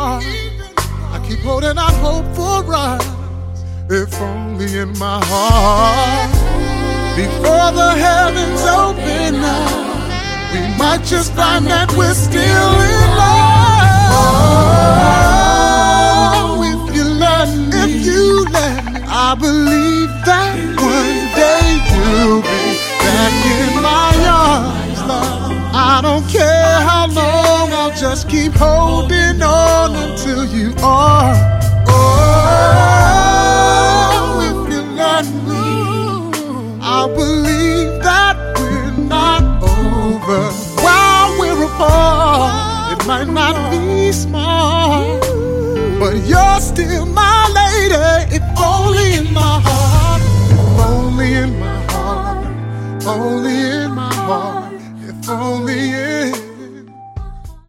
apart. I keep holding out hope for us, if only in my heart. Before the heavens open up, we might just find that we're still in love. Oh, if you let me, I believe that one day you'll be back in my arms, love. I don't care how long, I'll just keep holding on until you are. Oh, if you let me, I believe that we're not over. While we're apart, it might not be smart, but you're still my lady. If only in my heart, if only in my heart, only in my heart, if only in